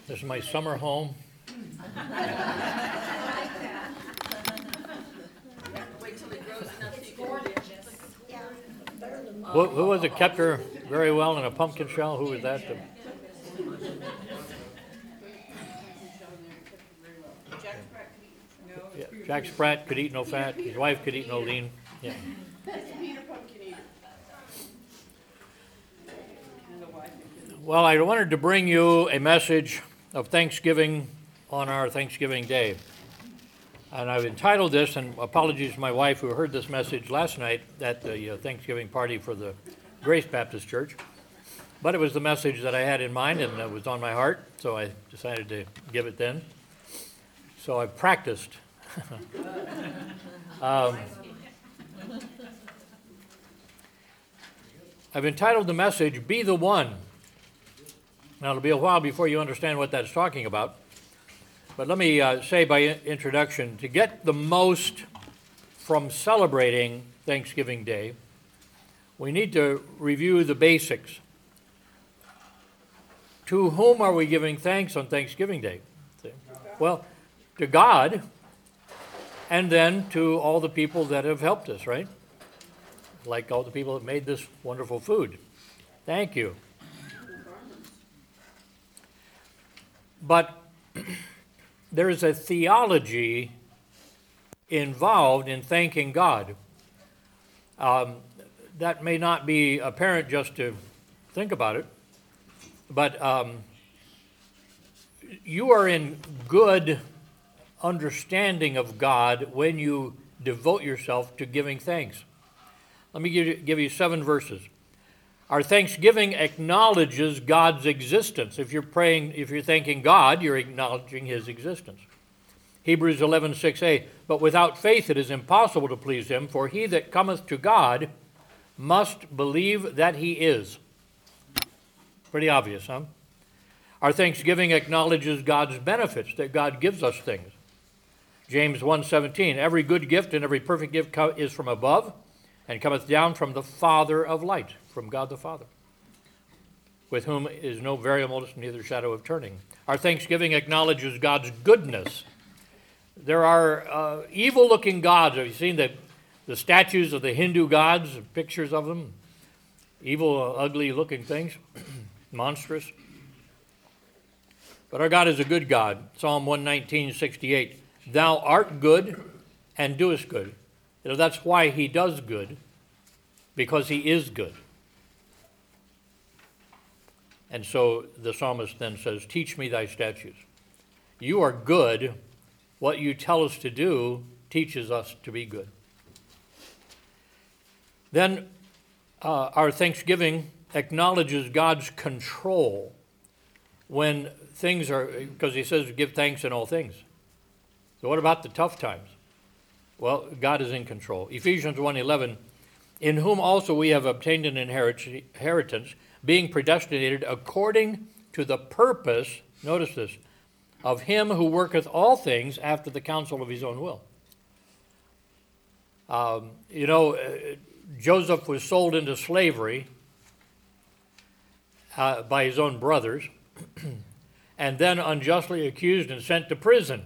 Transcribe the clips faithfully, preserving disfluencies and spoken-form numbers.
This is my summer home. Who, who was it kept her very well in a pumpkin shell? Who was that? Yeah, Jack Sprat could eat no fat. His wife could eat no lean. Yeah. Well, I wanted to bring you a message of Thanksgiving on our Thanksgiving Day. And I've entitled this, and apologies to my wife who heard this message last night at the uh, Thanksgiving party for the Grace Baptist Church. But it was the message that I had in mind and it was on my heart, so I decided to give it then. So I practiced. um, I've entitled the message, Be the One. Now, it'll be a while before you understand what that's talking about. But let me uh, say by introduction, to get the most from celebrating Thanksgiving Day, we need to review the basics. To whom are we giving thanks on Thanksgiving Day? Well, to God, and then to all the people that have helped us, right? Like all the people that made this wonderful food. Thank you. But there is a theology involved in thanking God. Um, that may not be apparent just to think about it, but um, you are in good understanding of God when you devote yourself to giving thanks. Let me give you, give you seven verses. Our thanksgiving acknowledges God's existence. If you're praying, if you're thanking God, you're acknowledging his existence. Hebrews eleven six a, but without faith it is impossible to please him, for he that cometh to God must believe that he is. Pretty obvious, huh? Our thanksgiving acknowledges God's benefits, that God gives us things. James one seventeen, every good gift and every perfect gift is from above, and cometh down from the Father of lights, from God the Father, with whom is no variableness, neither shadow of turning. Our thanksgiving acknowledges God's goodness. There are uh, evil-looking gods. Have you seen the, the statues of the Hindu gods, pictures of them? Evil, ugly-looking things, monstrous. But our God is a good God. Psalm one nineteen sixty-eight, thou art good and doest good. You know, that's why he does good, because he is good. And so the psalmist then says, teach me thy statutes. You are good. What you tell us to do teaches us to be good. Then uh, our thanksgiving acknowledges God's control when things are, because he says give thanks in all things. So what about the tough times? Well, God is in control. Ephesians one eleven, in whom also we have obtained an inheritance, being predestinated according to the purpose, notice this, of him who worketh all things after the counsel of his own will. Um, you know, uh, Joseph was sold into slavery uh, by his own brothers, and then unjustly accused and sent to prison.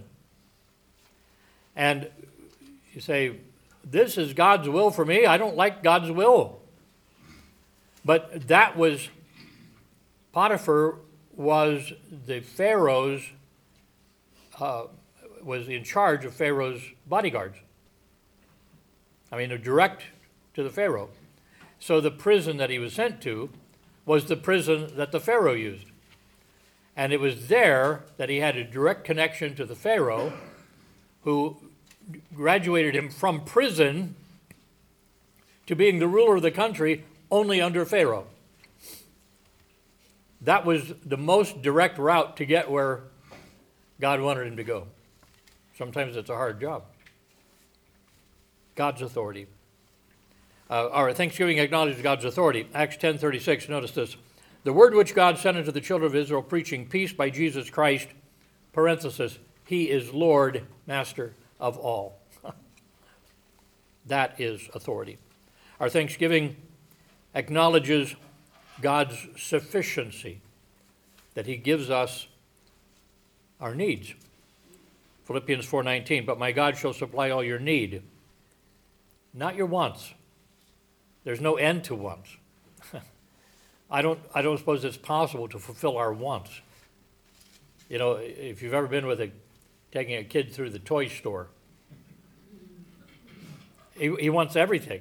And you say, this is God's will for me. I don't like God's will. But that was, Potiphar was the Pharaoh's, uh, was in charge of Pharaoh's bodyguards. I mean, direct to the Pharaoh. So the prison that he was sent to was the prison that the Pharaoh used. And it was there that he had a direct connection to the Pharaoh, who graduated him from prison to being the ruler of the country only under Pharaoh. That was the most direct route to get where God wanted him to go. Sometimes it's a hard job. God's authority. Uh, our Thanksgiving acknowledges God's authority. Acts ten thirty-six, notice this. The word which God sent unto the children of Israel, preaching peace by Jesus Christ, parenthesis, he is Lord, Master of all. That is authority. Our thanksgiving acknowledges God's sufficiency, that he gives us our needs. Philippians four nineteen, but my God shall supply all your need, not your wants. There's no end to wants. I don't, I don't suppose it's possible to fulfill our wants. You know, if you've ever been with a, taking a kid through the toy store, he, he wants everything.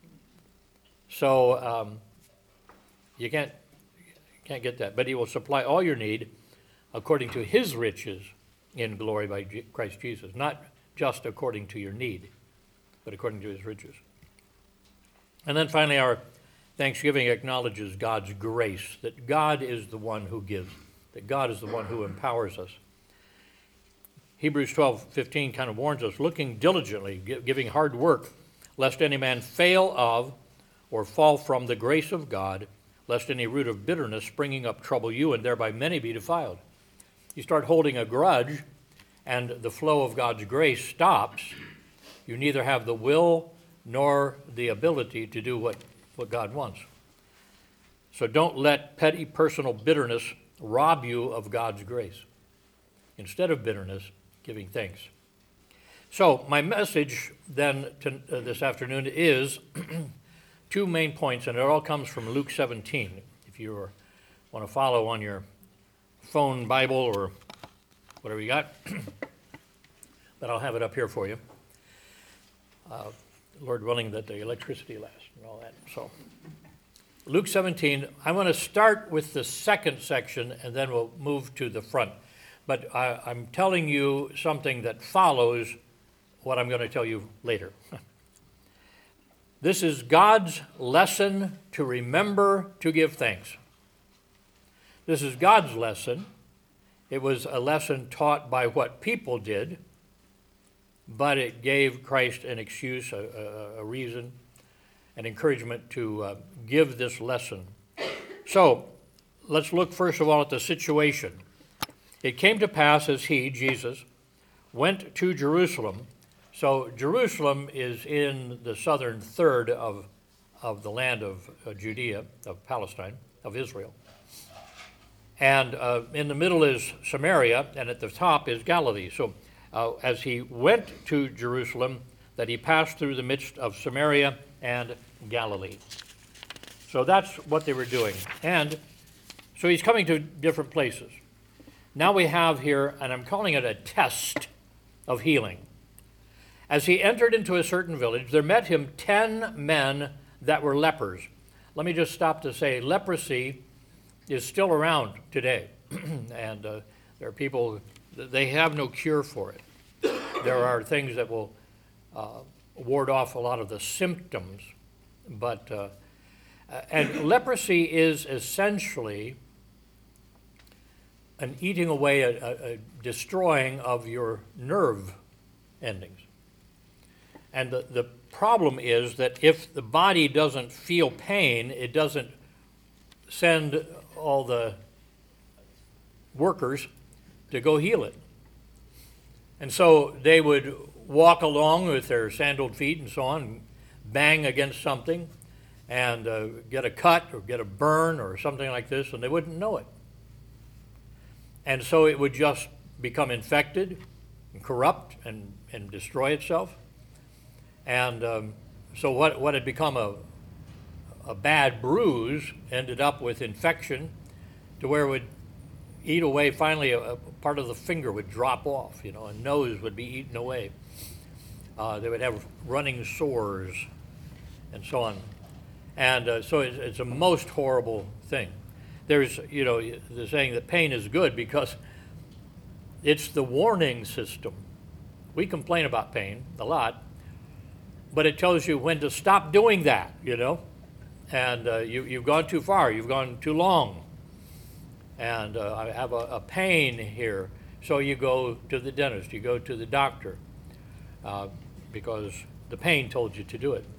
So um, you can't, can't get that. But he will supply all your need according to his riches in glory by G- Christ Jesus. Not just according to your need, but according to his riches. And then finally, our thanksgiving acknowledges God's grace, that God is the one who gives, that God is the one who empowers us. Hebrews twelve fifteen kind of warns us, looking diligently, giving hard work, lest any man fail of or fall from the grace of God, lest any root of bitterness springing up trouble you, and thereby many be defiled. You start holding a grudge, and the flow of God's grace stops. You neither have the will nor the ability to do what, what God wants. So don't let petty personal bitterness rob you of God's grace. Instead of bitterness, giving thanks. So my message then to, uh, this afternoon is two main points, and it all comes from Luke seventeen. If you are, want to follow on your phone Bible or whatever you got, but I'll have it up here for you. Uh, Lord willing that the electricity lasts and all that. So, Luke seventeen, I want to start with the second section and then we'll move to the front. But I, I'm telling you something that follows what I'm going to tell you later. This is God's lesson to remember to give thanks. This is God's lesson. It was a lesson taught by what people did, but it gave Christ an excuse, a, a, a reason, an encouragement to uh, give this lesson. So, let's look first of all at the situation. It came to pass as he, Jesus, went to Jerusalem. So Jerusalem is in the southern third of, of the land of uh, Judea, of Palestine, of Israel. And uh, in the middle is Samaria, and at the top is Galilee. So uh, as he went to Jerusalem, that he passed through the midst of Samaria and Galilee. So that's what they were doing. And so he's coming to different places. Now we have here, and I'm calling it a test of healing. As he entered into a certain village, there met him ten men that were lepers. Let me just stop to say, leprosy is still around today. and uh, there are people, they have no cure for it. There are things that will uh, ward off a lot of the symptoms. But, uh, and leprosy is essentially an eating away, a, a, a destroying of your nerve endings. And the, the problem is that if the body doesn't feel pain, it doesn't send all the workers to go heal it. And so they would walk along with their sandaled feet and so on, bang against something, and uh, get a cut or get a burn or something like this, and they wouldn't know it. And so it would just become infected and corrupt and, and destroy itself. And um, so what, what had become a, a bad bruise ended up with infection to where it would eat away. Finally, a, a part of the finger would drop off, you know, a nose would be eaten away. Uh, they would have running sores and so on. And uh, so it's, it's a most horrible thing. There's, you know, the saying that pain is good because it's the warning system. We complain about pain a lot, but it tells you when to stop doing that, you know. And uh, you, you've gone too far, you've gone too long. And uh, I have a, a pain here. So you go to the dentist, you go to the doctor, uh, because the pain told you to do it.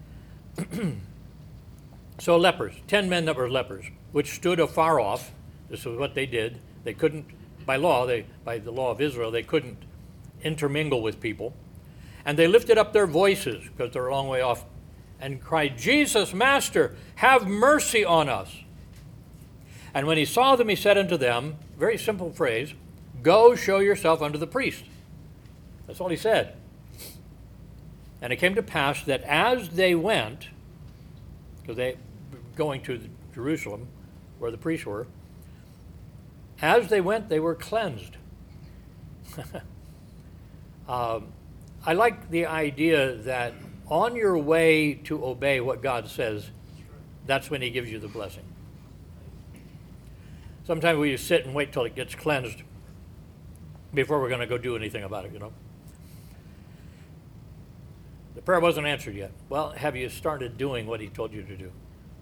So lepers, ten men that were lepers, which stood afar off. This was what they did. They couldn't, by law, they by the law of Israel, they couldn't intermingle with people. And they lifted up their voices, because they're a long way off, and cried, Jesus, Master, have mercy on us. And when he saw them, he said unto them, very simple phrase, Go show yourself unto the priest. That's all he said. And it came to pass that as they went, because they were going to Jerusalem, where the priests were, as they went, they were cleansed. um, I like the idea that on your way to obey what God says, that's when he gives you the blessing. Sometimes we just sit and wait till it gets cleansed before we're going to go do anything about it, you know. The prayer wasn't answered yet. Well, have you started doing what he told you to do?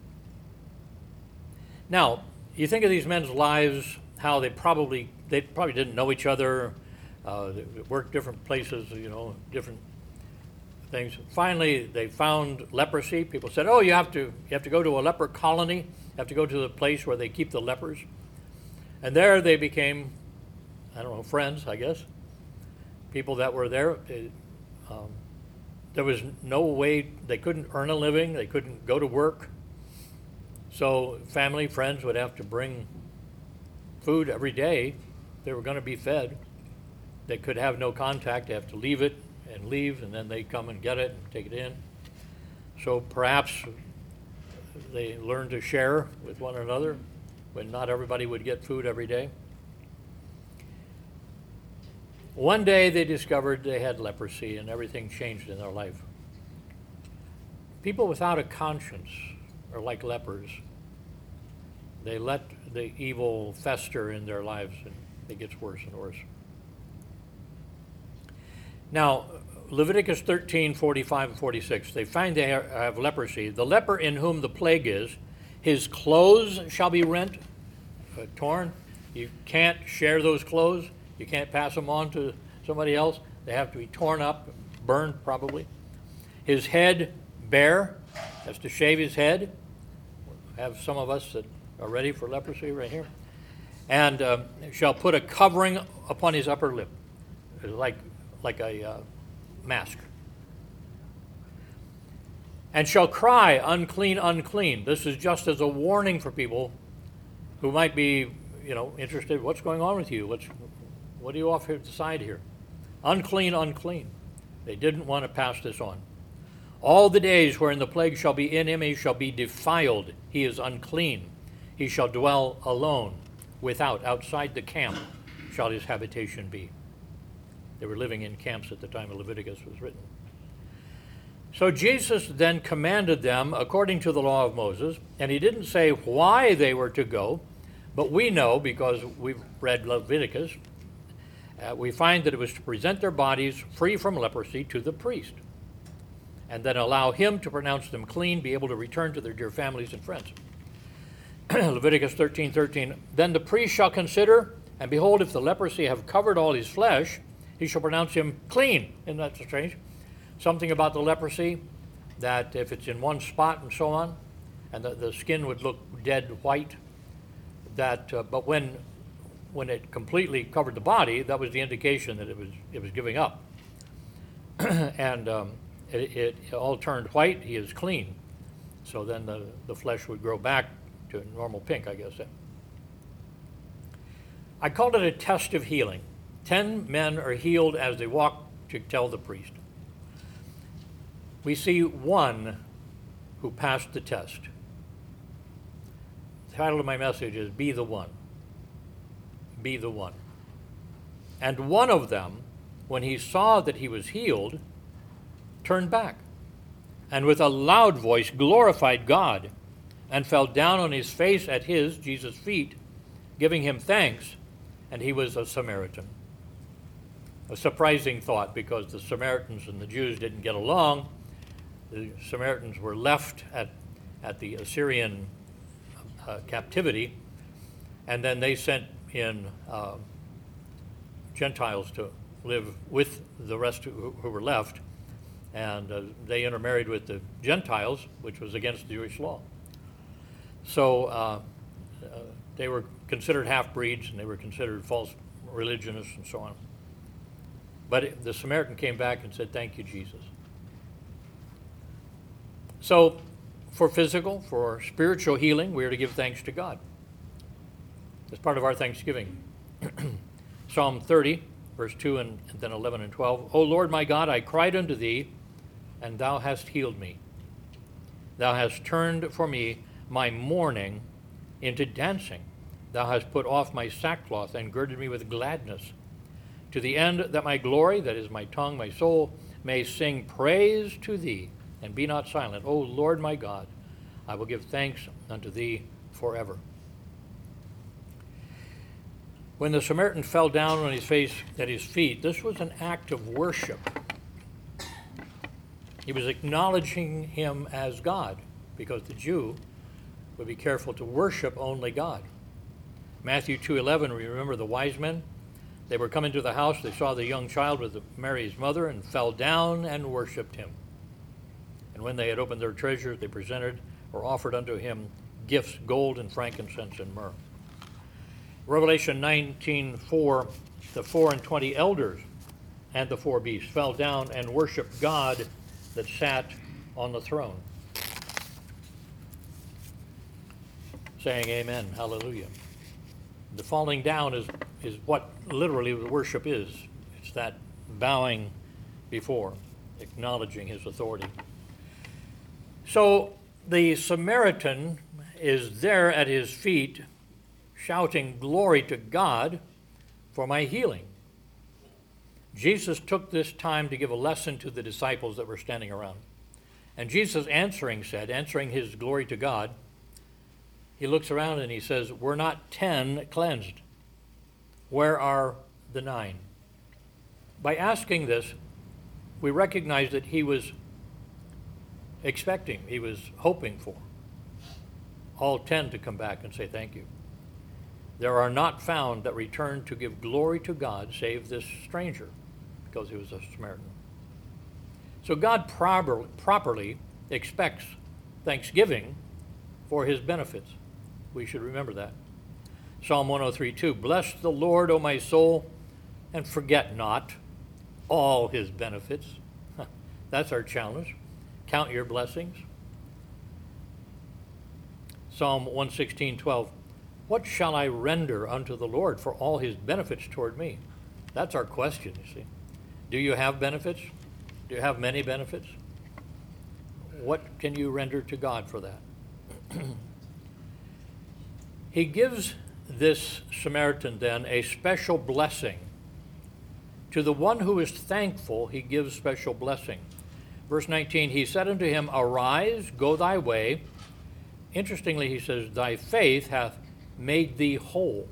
Now, you think of these men's lives, how they probably they probably didn't know each other, uh, they worked different places, you know, different things. Finally, they found leprosy. People said, "Oh, you have to you have to go to a leper colony. You have to go to the place where they keep the lepers." And there they became, I don't know, friends, I guess. People that were there. They, um, there was no way, they couldn't earn a living. They couldn't go to work. So family, friends would have to bring food every day. They were going to be fed. They could have no contact. They have to leave it and leave, and then they come and get it and take it in. So perhaps they learned to share with one another when not everybody would get food every day. One day they discovered they had leprosy and everything changed in their life. People without a conscience are like lepers. They let the evil fester in their lives and it gets worse and worse. Now, Leviticus thirteen, forty-five and forty-six, they find they have leprosy. The leper in whom the plague is, his clothes shall be rent, uh, torn. You can't share those clothes. You can't pass them on to somebody else. They have to be torn up, burned probably. His head bare, has to shave his head. We have some of us that are ready for leprosy right here. And uh, shall put a covering upon his upper lip, like, like a uh, mask. And shall cry, unclean, unclean. This is just as a warning for people who might be, you know, interested. What's going on with you? What's, what are you off here to the side here? Unclean, unclean. They didn't want to pass this on. All the days wherein the plague shall be in him, he shall be defiled. He is unclean. He shall dwell alone, without, outside the camp, shall his habitation be. They were living in camps at the time of Leviticus was written. So Jesus then commanded them according to the law of Moses, and he didn't say why they were to go, but we know, because we've read Leviticus, uh, we find that it was to present their bodies free from leprosy to the priest, and then allow him to pronounce them clean, be able to return to their dear families and friends. Leviticus thirteen, thirteen, then the priest shall consider, and behold, if the leprosy have covered all his flesh, he shall pronounce him clean. Isn't that strange? Something about the leprosy, that if it's in one spot and so on, and the, the skin would look dead white, that, uh, but when when it completely covered the body, that was the indication that it was it was giving up. and um, it, it all turned white, he is clean. So then the, the flesh would grow back to normal pink, I guess. I called it a test of healing. Ten men are healed as they walk to tell the priest. We see one who passed the test. The title of my message is Be the One. Be the One. And one of them, when he saw that he was healed, turned back, and with a loud voice glorified God, and fell down on his face at his, Jesus' feet, giving him thanks, and he was a Samaritan. A surprising thought, because the Samaritans and the Jews didn't get along. The Samaritans were left at, at the Assyrian uh, captivity, and then they sent in uh, Gentiles to live with the rest who, who were left, and uh, they intermarried with the Gentiles, which was against the Jewish law. So uh, uh, they were considered half-breeds, and they were considered false religionists and so on. But it, the Samaritan came back and said, "Thank you, Jesus." So for physical, for spiritual healing, we are to give thanks to God. As part of our Thanksgiving. Psalm thirty, verse two and, and then eleven and twelve. O Lord my God, I cried unto thee, and thou hast healed me. Thou hast turned for me my mourning into dancing. Thou hast put off my sackcloth and girded me with gladness, to the end that my glory, that is my tongue, my soul, may sing praise to thee, and be not silent. O Lord my God, I will give thanks unto thee forever. When the Samaritan fell down on his face at his feet, this was an act of worship. He was acknowledging him as God, because the Jew would be careful to worship only God. Matthew two eleven, we remember the wise men. They were coming to the house, they saw the young child with Mary's mother, and fell down and worshipped him. And when they had opened their treasures, they presented or offered unto him gifts, gold and frankincense and myrrh. Revelation nineteen four, the four and twenty elders and the four beasts fell down and worshiped God that sat on the throne, saying amen, hallelujah. The falling down is, is what literally the worship is. It's that bowing before, acknowledging his authority. So the Samaritan is there at his feet, shouting glory to God for my healing. Jesus took this time to give a lesson to the disciples that were standing around. And Jesus answering said, answering his glory to God, he looks around and he says, "Were not ten cleansed? Where are the nine?" By asking this, we recognize that he was expecting, he was hoping for all ten to come back and say thank you. There are not found that returned to give glory to God save this stranger, because he was a Samaritan. So God proper, properly expects thanksgiving for his benefits. We should remember that. Psalm one oh three two, bless the Lord, O my soul, and forget not all his benefits. That's our challenge. Count your blessings. Psalm one sixteen twelve, what shall I render unto the Lord for all his benefits toward me? That's our question, you see. Do you have benefits? Do you have many benefits? What can you render to God for that? He gives this Samaritan then a special blessing. To the one who is thankful, he gives special blessing. Verse nineteen, he said unto him, arise, go thy way. Interestingly, he says, thy faith hath made thee whole.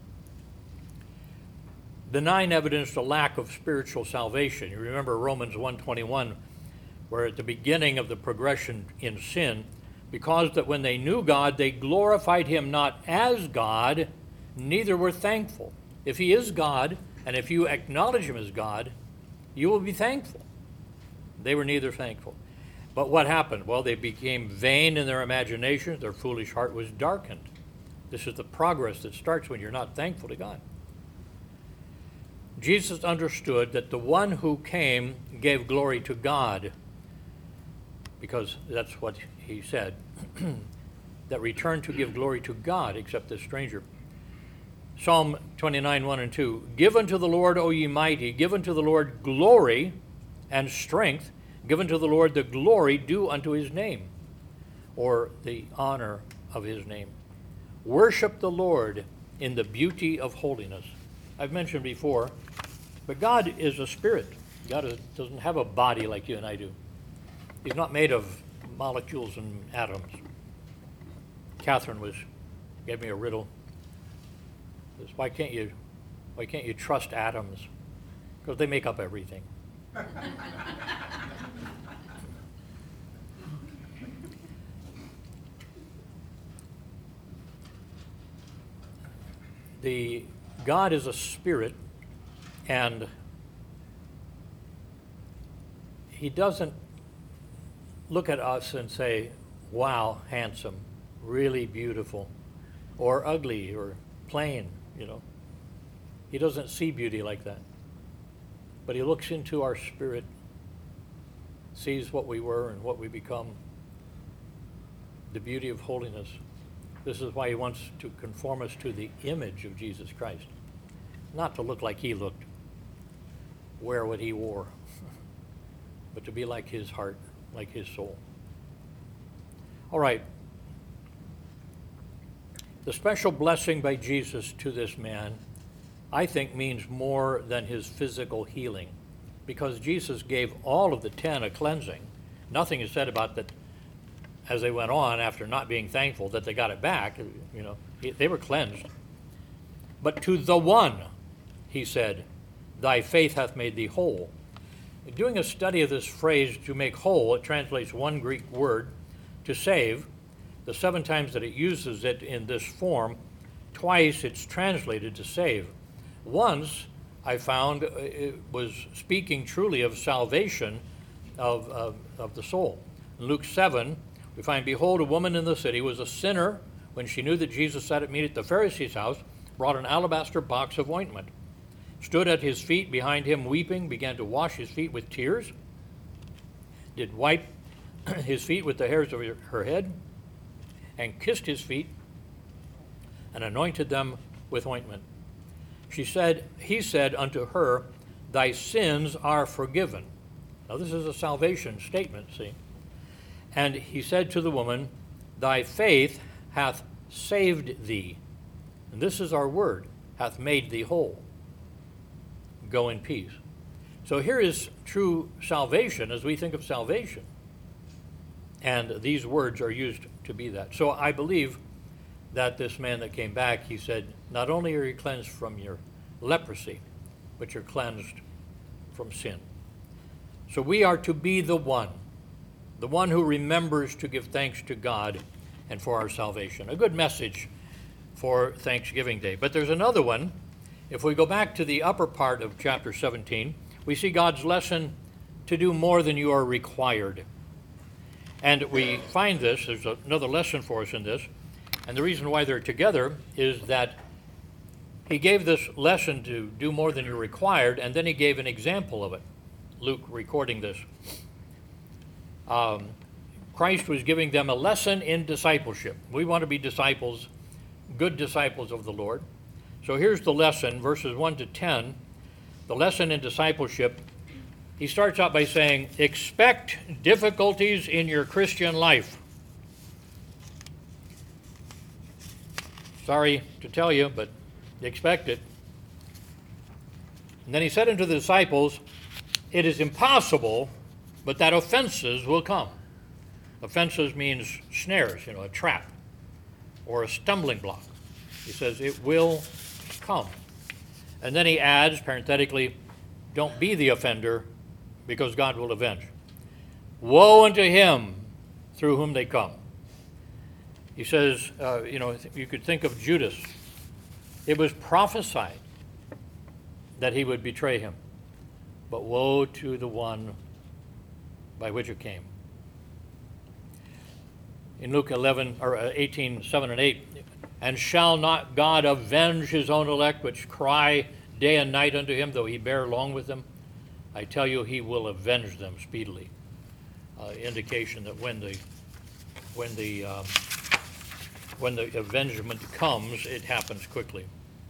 The nine evidenced a lack of spiritual salvation. You remember Romans one twenty-one, where at the beginning of the progression in sin, because that when they knew God, they glorified him not as God, neither were thankful. If he is God, and if you acknowledge him as God, you will be thankful. They were neither thankful. But what happened? Well, they became vain in their imaginations. Their foolish heart was darkened. This is the progress that starts when you're not thankful to God. Jesus understood that the one who came gave glory to God, because that's what he said, that returned to give glory to God, except this stranger. Psalm twenty-nine, one and two, give unto the Lord, O ye mighty, give unto the Lord glory and strength, give unto the Lord the glory due unto his name, or the honor of his name. Worship the Lord in the beauty of holiness. I've mentioned before, but God is a spirit. God is, doesn't have a body like you and I do. He's not made of molecules and atoms. Catherine was gave me a riddle. Says, why can't you, why can't you trust atoms? Because they make up everything. The God is a spirit, and he doesn't look at us and say, wow, handsome, really beautiful, or ugly, or plain, you know. He doesn't see beauty like that. But he looks into our spirit, sees what we were and what we become, the beauty of holiness. This is why he wants to conform us to the image of Jesus Christ. not to look like he looked, wear what he wore, but to be like his heart, like his soul. All right. The special blessing by Jesus to this man, I think, means more than his physical healing, because Jesus gave all of the ten a cleansing. Nothing is said about that as they went on after not being thankful that they got it back. You know, they were cleansed. But to the one, he said, thy faith hath made thee whole. Doing a study of this phrase, to make whole, it translates one Greek word, to save. The seven times that it uses it in this form, twice it's translated to save. Once, I found, it was speaking truly of salvation of, of, of the soul. In Luke seven, we find, behold, a woman in the city was a sinner when she knew that Jesus sat at meat at the Pharisee's house, brought an alabaster box of ointment, stood at his feet behind him weeping, began to wash his feet with tears, did wipe his feet with the hairs of her head, and kissed his feet, and anointed them with ointment. She said, he said unto her, thy sins are forgiven. Now this is a salvation statement, see? And he said to the woman, thy faith hath saved thee. And this is our word, hath made thee whole. Go in peace. So here is true salvation as we think of salvation. And these words are used to be that. So I believe that this man that came back, he said, not only are you cleansed from your leprosy, but you're cleansed from sin. So we are to be the one, the one who remembers to give thanks to God and for our salvation. A good message for Thanksgiving Day. But there's another one. If we go back to the upper part of chapter seventeen, we see God's lesson to do more than you are required. And we find this, there's another lesson for us in this, and the reason why they're together is that he gave this lesson to do more than you're required, and then he gave an example of it. Luke recording this. Um, Christ was giving them a lesson in discipleship. We want to be disciples, good disciples of the Lord. So here's the lesson, verses one to ten. The lesson in discipleship, he starts out by saying, expect difficulties in your Christian life. Sorry to tell you, but expect it. And then he said unto the disciples, it is impossible, but that offenses will come. Offenses means snares, you know, a trap or a stumbling block. He says it will come. And then he adds, parenthetically, don't be the offender, because God will avenge. Woe unto him through whom they come. He says, uh, you know, you could think of Judas. It was prophesied that he would betray him. But woe to the one by which it came. In Luke eleven or eighteen, seven and eight, and shall not God avenge his own elect, which cry day and night unto him, though he bear long with them? I tell you, he will avenge them speedily. Uh, indication that when the when the um, when the avengement comes, it happens quickly.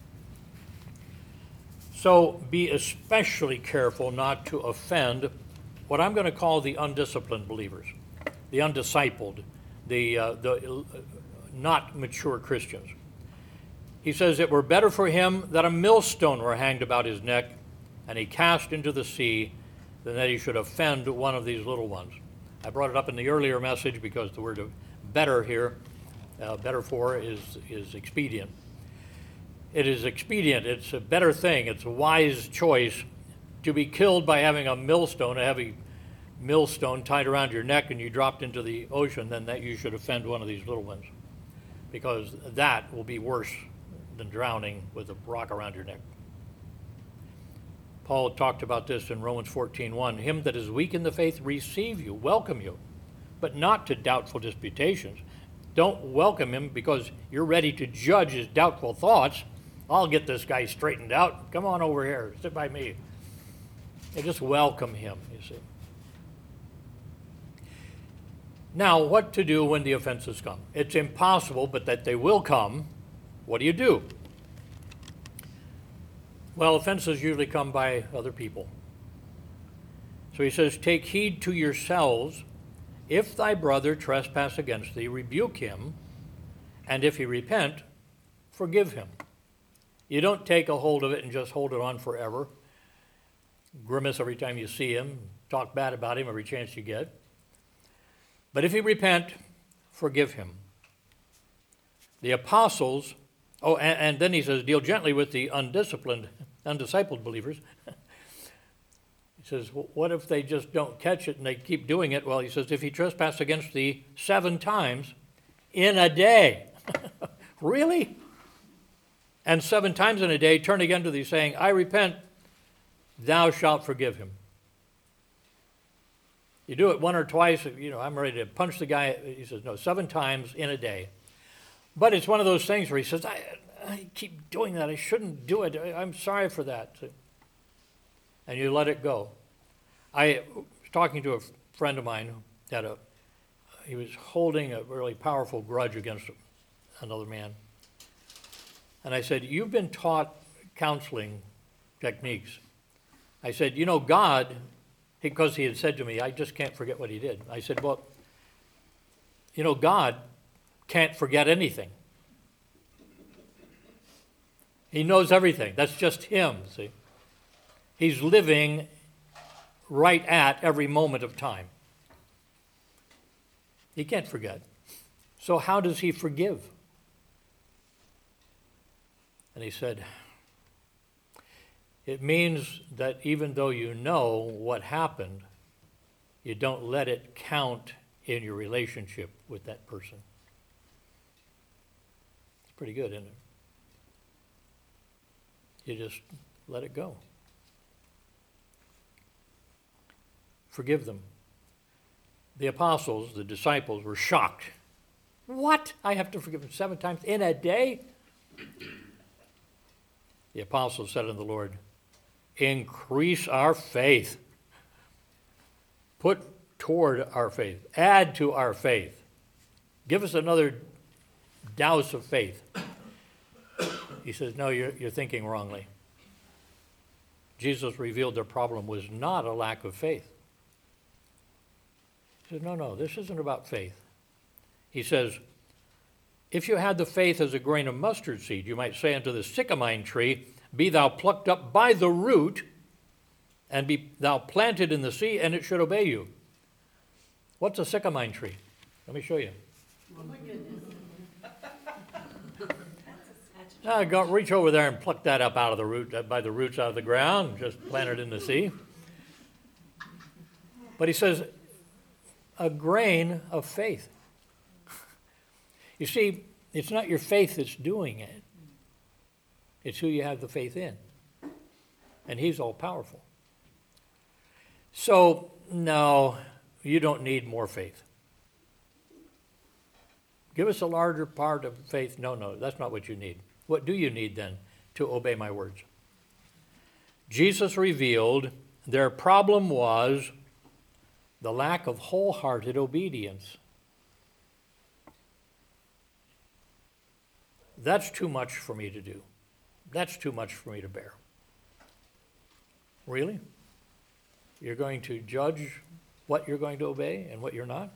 So be especially careful not to offend what I'm going to call the undisciplined believers, the undiscipled, the uh, the uh, not mature Christians. He says, it were better for him that a millstone were hanged about his neck, and he cast into the sea, than that he should offend one of these little ones. I brought it up in the earlier message because the word better here, uh, better for, is, is expedient. It is expedient. It's a better thing. It's a wise choice to be killed by having a millstone, a heavy millstone tied around your neck and you dropped into the ocean, than that you should offend one of these little ones. Because that will be worse than drowning with a rock around your neck. Paul talked about this in Romans fourteen one. Him that is weak in the faith receive you, welcome you, but not to doubtful disputations. Don't welcome him because you're ready to judge his doubtful thoughts. I'll get this guy straightened out. Come on over here, sit by me. And just welcome him, you see. Now, what to do when the offenses come? It's impossible, but that they will come. What do you do? Well, offenses usually come by other people. So he says, take heed to yourselves. If thy brother trespass against thee, rebuke him, and if he repent, forgive him. You don't take a hold of it and just hold it on forever. Grimace every time you see him, talk bad about him every chance you get. But if he repent, forgive him. The apostles, oh, and, and then he says, deal gently with the undisciplined, undiscipled believers. He says, well, what if they just don't catch it and they keep doing it? Well, he says, if he trespass against thee seven times in a day. Really? And seven times in a day turn again to thee, saying, I repent, thou shalt forgive him. You do it one or twice, you know, I'm ready to punch the guy. He says, no, seven times in a day. But it's one of those things where he says, I, I keep doing that. I shouldn't do it. I, I'm sorry for that. And you let it go. I was talking to a friend of mine who had a, he was holding a really powerful grudge against another man. And I said, you've been taught counseling techniques. I said, you know, God, because he had said to me, I just can't forget what he did. I said, well, you know, God can't forget anything. He knows everything. That's just him, see. He's living right at every moment of time. He can't forget. So how does he forgive? And he said, it means that even though you know what happened, you don't let it count in your relationship with that person. It's pretty good, isn't it? You just let it go. Forgive them. The apostles, the disciples, were shocked. What? I have to forgive them seven times in a day? The apostles said unto the Lord, increase our faith. Put toward our faith. Add to our faith. Give us another douse of faith. He says, no, you're, you're thinking wrongly. Jesus revealed their problem was not a lack of faith. He said, no, no, this isn't about faith. He says, if you had the faith as a grain of mustard seed, you might say unto the sycamine tree, be thou plucked up by the root, and be thou planted in the sea, and it should obey you. What's a sycamine tree? Let me show you. Oh my goodness. Now, go reach over there and pluck that up out of the root, uh, by the roots out of the ground, just plant it in the sea. But he says, a grain of faith. You see, it's not your faith that's doing it. It's who you have the faith in. And he's all powerful. So, no, you don't need more faith. Give us a larger part of faith. No, no, that's not what you need. What do you need then to obey my words? Jesus revealed their problem was the lack of wholehearted obedience. That's too much for me to do. That's too much for me to bear. Really? You're going to judge what you're going to obey and what you're not?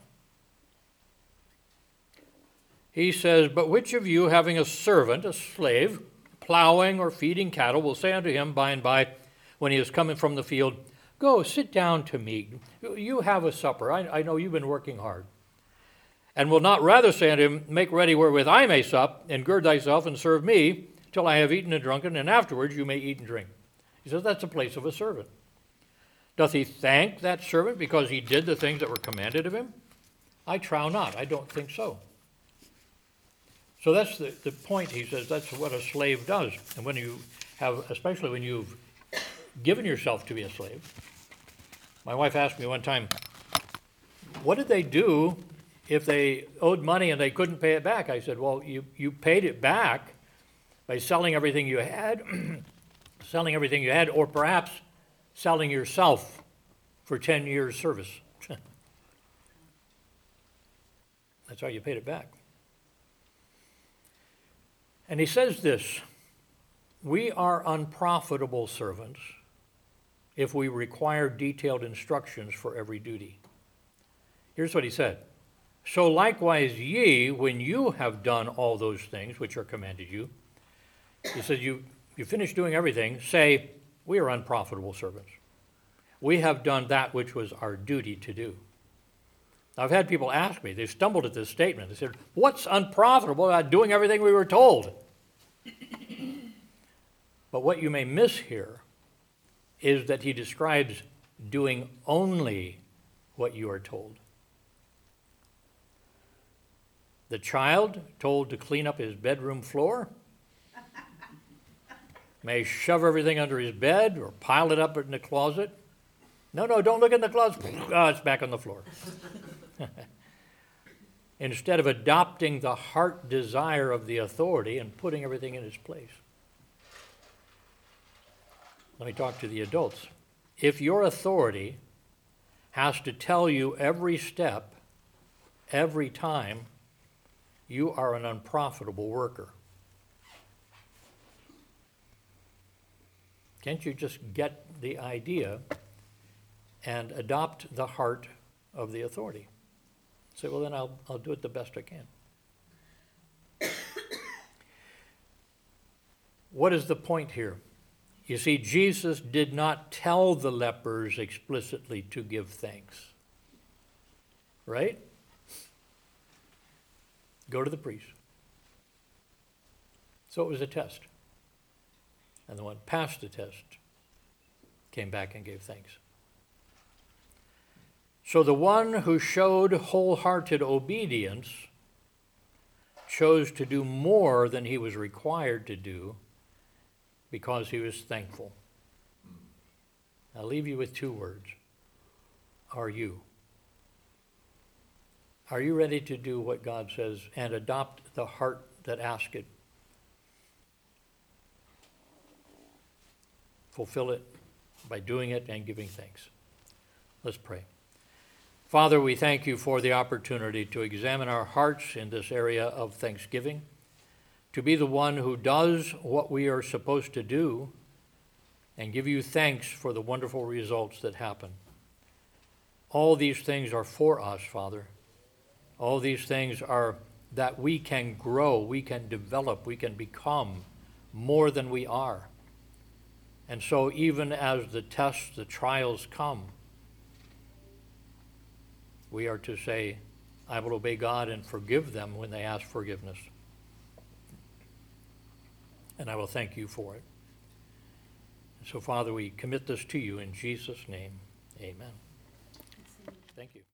He says, but which of you, having a servant, a slave, plowing or feeding cattle, will say unto him by and by, when he is coming from the field, go, sit down to meat. You have a supper. I, I know you've been working hard. And will not rather say unto him, make ready wherewith I may sup, and gird thyself and serve me, till I have eaten and drunken, and afterwards you may eat and drink. He says, that's the place of a servant. Doth he thank that servant because he did the things that were commanded of him? I trow not. I don't think so. So that's the, the point. He says that's what a slave does. And when you have, especially when you've given yourself to be a slave. My wife asked me one time, what did they do if they owed money and they couldn't pay it back? I said, well, you, you paid it back by selling everything you had, selling everything you had, or perhaps selling yourself for ten years service. That's how you paid it back. And he says this, We are unprofitable servants if we require detailed instructions for every duty. Here's what he said. So likewise ye, when you have done all those things which are commanded you, he says, you, you finish doing everything, say, we are unprofitable servants. We have done that which was our duty to do. I've had people ask me, they stumbled at this statement. They said, what's unprofitable about doing everything we were told? But what you may miss here is that he describes doing only what you are told. The child told to clean up his bedroom floor may shove everything under his bed or pile it up in the closet. No, no, don't look in the closet. Oh, it's back on the floor. Instead of adopting the heart desire of the authority and putting everything in its place. Let me talk to the adults. If your authority has to tell you every step, every time, you are an unprofitable worker. Can't you just get the idea and adopt the heart of the authority? Say, well, then I'll, I'll do it the best I can. What is the point here? You see, Jesus did not tell the lepers explicitly to give thanks. Right? Go to the priest. So it was a test. And the one passed the test came back and gave thanks. So the one who showed wholehearted obedience chose to do more than he was required to do because he was thankful. I'll leave you with two words. Are you? Are you ready to do what God says and adopt the heart that asks it? Fulfill it by doing it and giving thanks. Let's pray. Father, we thank you for the opportunity to examine our hearts in this area of thanksgiving, to be the one who does what we are supposed to do, and give you thanks for the wonderful results that happen. All these things are for us, Father. All these things are that we can grow, we can develop, we can become more than we are. And so even as the tests, the trials come, we are to say, I will obey God and forgive them when they ask forgiveness. And I will thank you for it. So, Father, we commit this to you in Jesus' name. Amen. Thank you.